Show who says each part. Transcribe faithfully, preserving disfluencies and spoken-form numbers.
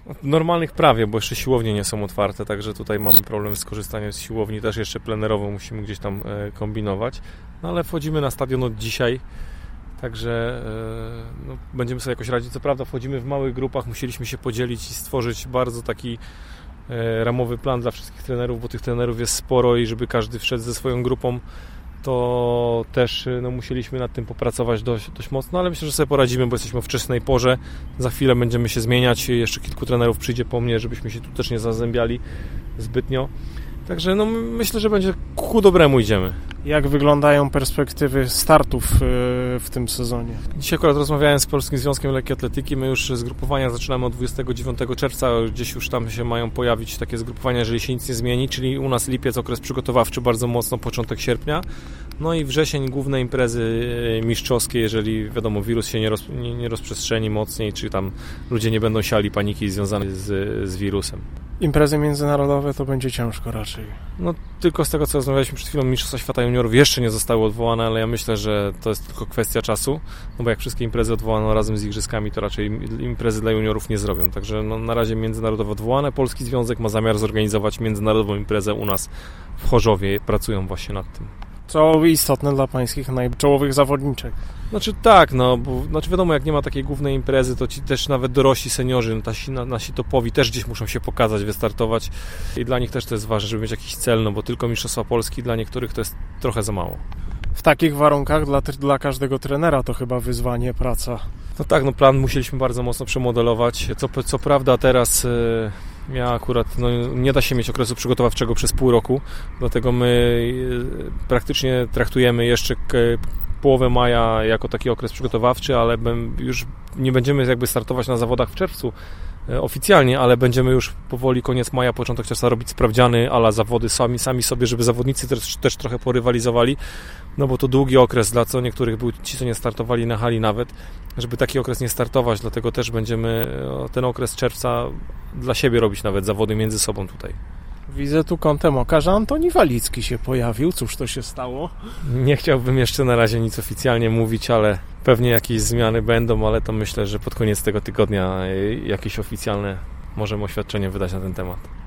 Speaker 1: Normalnych prawie, bo jeszcze siłownie nie są otwarte, także tutaj mamy problem z korzystaniem z siłowni, też jeszcze plenerowo musimy gdzieś tam kombinować, no ale wchodzimy na stadion od dzisiaj, także no, będziemy sobie jakoś radzić. Co prawda wchodzimy w małych grupach, musieliśmy się podzielić i stworzyć bardzo taki ramowy plan dla wszystkich trenerów, bo tych trenerów jest sporo i żeby każdy wszedł ze swoją grupą, to też no, musieliśmy nad tym popracować dość, dość mocno, ale myślę, że sobie poradzimy, bo jesteśmy o wczesnej porze. Za chwilę będziemy się zmieniać. Jeszcze kilku trenerów przyjdzie po mnie, żebyśmy się tu też nie zazębiali zbytnio. Także no, myślę, że będzie ku dobremu idziemy.
Speaker 2: Jak wyglądają perspektywy startów w tym sezonie?
Speaker 1: Dzisiaj akurat rozmawiałem z Polskim Związkiem Lekkiej Atletyki. My już zgrupowania zaczynamy od dwudziestego dziewiątego czerwca. Gdzieś już tam się mają pojawić takie zgrupowania, jeżeli się nic nie zmieni, czyli u nas lipiec, okres przygotowawczy bardzo mocno, początek sierpnia. No i wrzesień główne imprezy mistrzowskie, jeżeli wiadomo wirus się nie, roz, nie, nie rozprzestrzeni mocniej, czy tam ludzie nie będą siali paniki związanej z, z wirusem.
Speaker 2: Imprezy międzynarodowe to będzie ciężko raczej.
Speaker 1: No tylko z tego, co rozmawialiśmy przed chwilą, Mistrzostwa Świata Juniorów jeszcze nie zostały odwołane, ale ja myślę, że to jest tylko kwestia czasu, no bo jak wszystkie imprezy odwołano razem z igrzyskami, to raczej imprezy dla juniorów nie zrobią. Także no, na razie międzynarodowo odwołane. Polski Związek ma zamiar zorganizować międzynarodową imprezę u nas w Chorzowie. Pracują właśnie nad tym.
Speaker 2: Co istotne dla pańskich najczołowych zawodniczek.
Speaker 1: Znaczy tak, no, bo znaczy wiadomo, jak nie ma takiej głównej imprezy, to ci też nawet dorośli seniorzy, no, tasi, nasi topowi też gdzieś muszą się pokazać, wystartować i dla nich też to jest ważne, żeby mieć jakiś cel, no bo tylko Mistrzostwa Polski dla niektórych to jest trochę za mało.
Speaker 2: W takich warunkach dla, dla każdego trenera to chyba wyzwanie, praca.
Speaker 1: No tak, no plan musieliśmy bardzo mocno przemodelować. Co, co prawda teraz y, ja akurat no, nie da się mieć okresu przygotowawczego przez pół roku, dlatego my y, praktycznie traktujemy jeszcze k, połowę maja jako taki okres przygotowawczy, ale już nie będziemy jakby startować na zawodach w czerwcu y, oficjalnie, ale będziemy już powoli koniec maja, początek czerwca robić sprawdziany a la zawody sami, sami sobie, żeby zawodnicy też, też trochę porywalizowali. No bo to długi okres, dla co niektórych był ci, co nie startowali na hali nawet, żeby taki okres nie startować, dlatego też będziemy ten okres czerwca dla siebie robić nawet zawody między sobą tutaj.
Speaker 2: Widzę tu kątem oka, że Antoni Walicki się pojawił. Cóż to się stało?
Speaker 1: Nie chciałbym jeszcze na razie nic oficjalnie mówić, ale pewnie jakieś zmiany będą, ale to myślę, że pod koniec tego tygodnia jakieś oficjalne możemy oświadczenie wydać na ten temat.